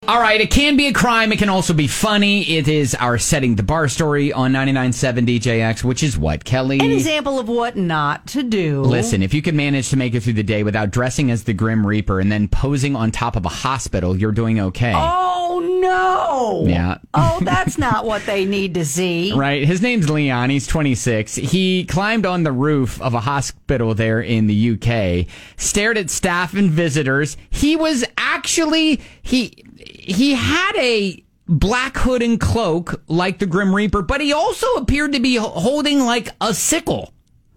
All right, it can be a crime. It can also be funny. It is our Setting the Bar story on 99.7 DJX, which is what, Kelly? An example of what not to do. Listen, if you can manage to make it through the day without dressing as the Grim Reaper and then posing on top of a hospital, you're doing okay. Oh, no. Yeah. Oh, that's not what they need to see. Right. His name's Leon. He's 26. He climbed on the roof of a hospital there in the UK, stared at staff and visitors. He was actually... He had a black hood and cloak like the Grim Reaper, but he also appeared to be holding like a sickle.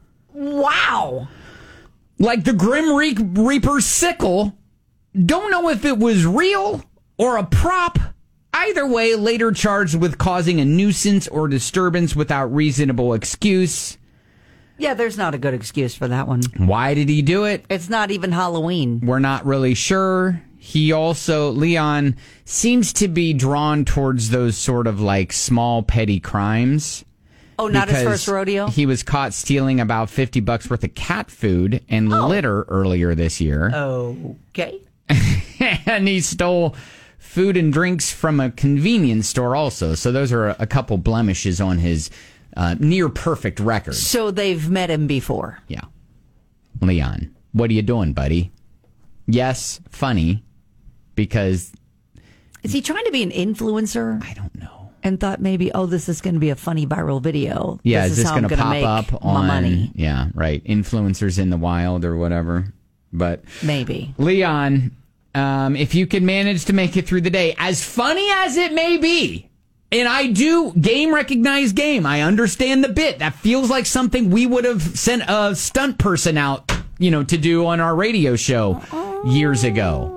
Wow. Like the Grim Reaper's sickle. Don't know if it was real or a prop. Either way, later charged with causing a nuisance or disturbance without reasonable excuse. Yeah, there's not a good excuse for that one. Why did he do it? It's not even Halloween. We're not really sure. He also, Leon, seems to be drawn towards those sort of like small petty crimes. Oh, not his first rodeo? He was caught stealing about $50 worth of cat food and litter earlier this year. Okay. And he stole food and drinks from a convenience store also. So those are a couple blemishes on his near perfect record. So they've met him before. Yeah. Leon, what are you doing, buddy? Yes, funny. Because... Is he trying to be an influencer? I don't know. And thought maybe, this is going to be a funny viral video. Yeah, is this going to pop up on... money. Yeah, right. Influencers in the wild or whatever. But... Maybe. Leon, if you can manage to make it through the day, as funny as it may be, and I do game recognize game, I understand the bit. That feels like something we would have sent a stunt person out, to do on our radio show years ago.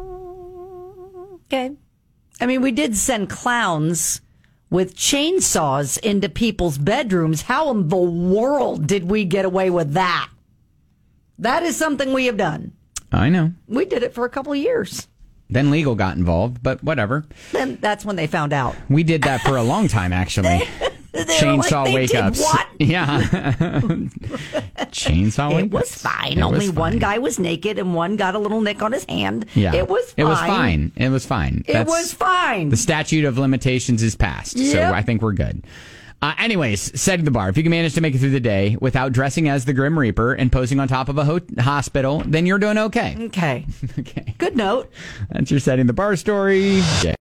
Okay. I mean, we did send clowns with chainsaws into people's bedrooms. How in the world did we get away with that? That is something we have done. I know. We did it for a couple of years. Then legal got involved, but whatever. Then that's when they found out. We did that for a long time, actually. Chainsaw wake-ups. What? Yeah. Chainsaw wake-ups. It was fine. Only one guy was naked and one got a little nick on his hand. Yeah. It was fine. It was fine. It was fine. It was fine. The statute of limitations is passed, so I think we're good. Anyways, setting the bar. If you can manage to make it through the day without dressing as the Grim Reaper and posing on top of a hospital, then you're doing okay. Okay. Okay. Good note. That's your setting the bar story.